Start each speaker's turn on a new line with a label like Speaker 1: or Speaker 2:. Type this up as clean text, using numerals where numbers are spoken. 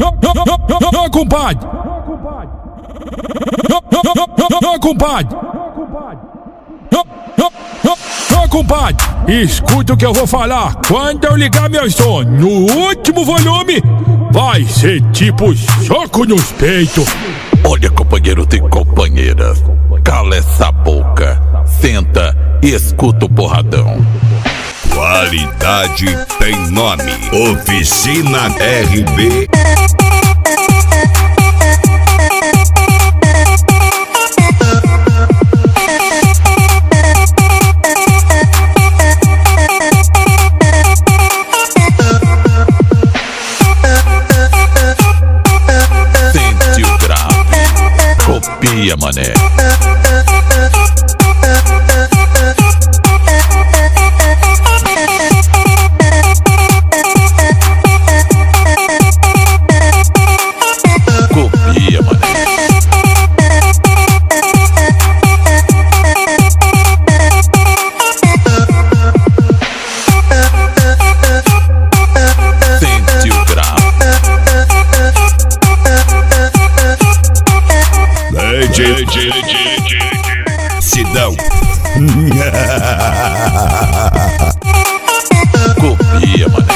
Speaker 1: Não, compadre. Não, compadre. Não, compadre. Escuta o que eu vou falar. Quando eu ligar meu som no último volume, vai ser tipo soco nos peitos.
Speaker 2: Olha, companheiro, tem companheira. Cala essa boca. Senta e escuta o porradão.
Speaker 3: Qualidade tem nome. Oficina RB.
Speaker 2: Sente o grave. Copia, mané. Copia, mané. Sente o grave.
Speaker 3: Sidão.
Speaker 2: Copia, mané.